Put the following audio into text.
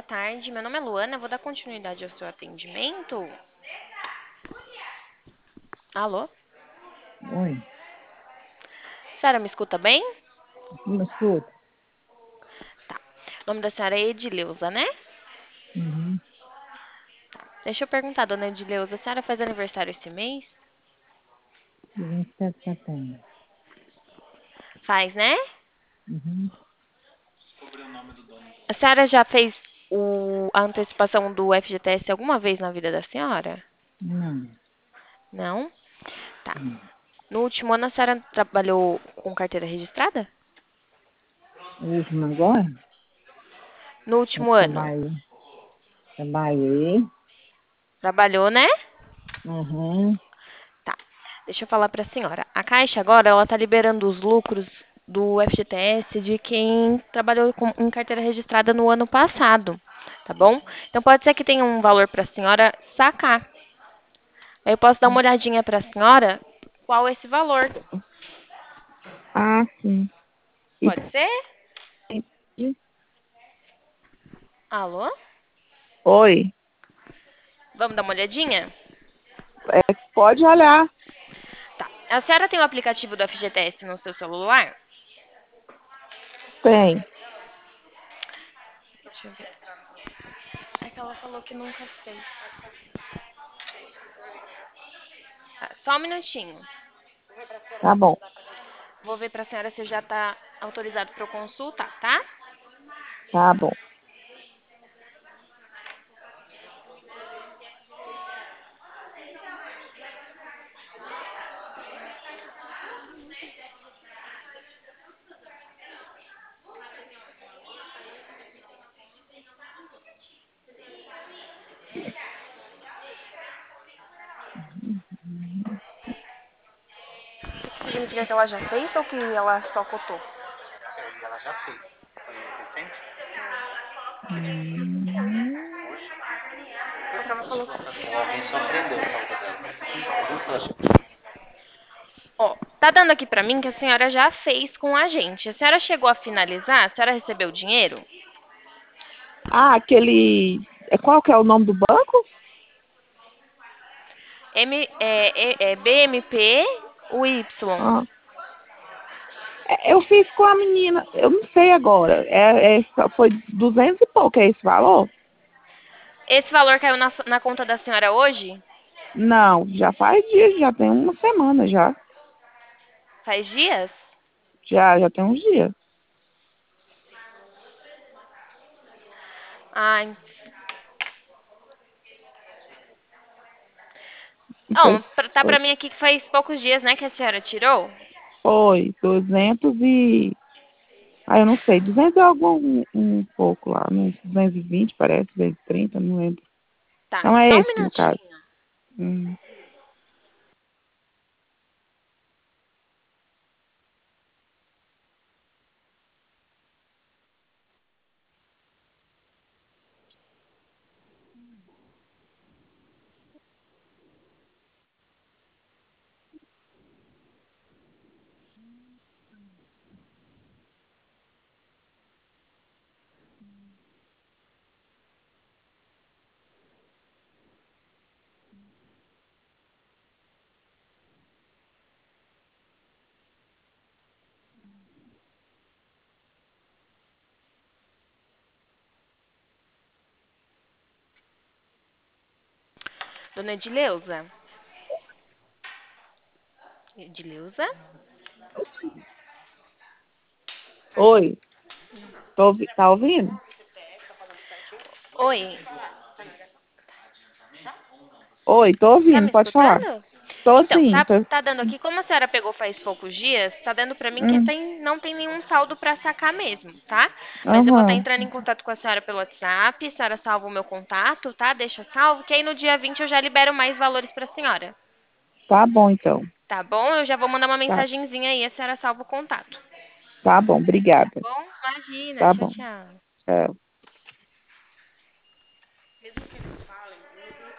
tarde. Meu nome é Luana, eu vou dar continuidade ao seu atendimento. Alô? Oi, Senhora, me escuta bem? me escuta. Tá. O nome da senhora é Edileuza, né? Uhum. Deixa eu perguntar, dona Edileuza, a senhora faz aniversário esse mês? 27 de setembro. Faz, né? Uhum. A senhora já fez a antecipação do FGTS alguma vez na vida da senhora? Não, Não? Tá. não. No último ano a senhora trabalhou com carteira registrada? O último agora, No eu último ano. trabalhei. Trabalhou, né? Uhum. Tá. Deixa eu falar para a senhora. A Caixa agora ela está liberando os lucros do FGTS de quem trabalhou em carteira registrada no ano passado, tá bom? Então pode ser que tenha um valor para a senhora sacar. Aí eu posso dar uma olhadinha para a senhora qual é esse valor. Ah, sim. E, Pode ser? e- Alô? oi, Vamos dar uma olhadinha? pode olhar. Tá. A senhora tem o aplicativo do FGTS no seu celular? Tem. Deixa eu ver. É que ela falou que nunca fez. Tá, só um minutinho. Tá bom, Vou ver para a senhora se já está autorizado para eu consultar, tá? tá bom. Significa que ela já fez ou que ela só cotou? Hum. Porque ela falou que... Ó, tá dando aqui pra mim que a senhora já fez com a gente. A senhora chegou a finalizar? A senhora recebeu o dinheiro? Ah, aquele. Qual que é o nome do banco? BMP, o Y. Ah, eu fiz com a menina, eu não sei agora. Foi 200 e pouco, é esse valor? Esse valor caiu na conta da senhora hoje? Não, já faz dias, já tem uma semana já. Faz dias? Já tem uns dias. Ai. Foi, Não, tá foi, pra mim aqui que faz poucos dias, né, que a senhora tirou. foi 200 e... Ah, eu não sei, 200 e algum um pouco lá, uns 220 parece, 230, não lembro. Tá, Então é só um esse no caso. minutinho. Hum. Dona Edileuza? Edileuza? Oi, tá ouvindo? Oi, Oi, tô tá ouvindo, me pode falar. escutando? Tô Então, sim, tá, tô... tá dando aqui, como a senhora pegou faz poucos dias, tá dando pra mim que Hum, não tem nenhum saldo pra sacar mesmo, tá? Mas eu vou estar aham, entrando em contato com a senhora pelo WhatsApp, a senhora salva o meu contato, tá? Deixa salvo, que aí no dia 20 eu já libero mais valores pra senhora. tá bom então. Tá bom? Eu já vou mandar uma Tá, mensagenzinha aí, a senhora salva o contato. tá bom, Tá obrigada. bom? Imagina, Tá tchau, bom, tchau. tchau.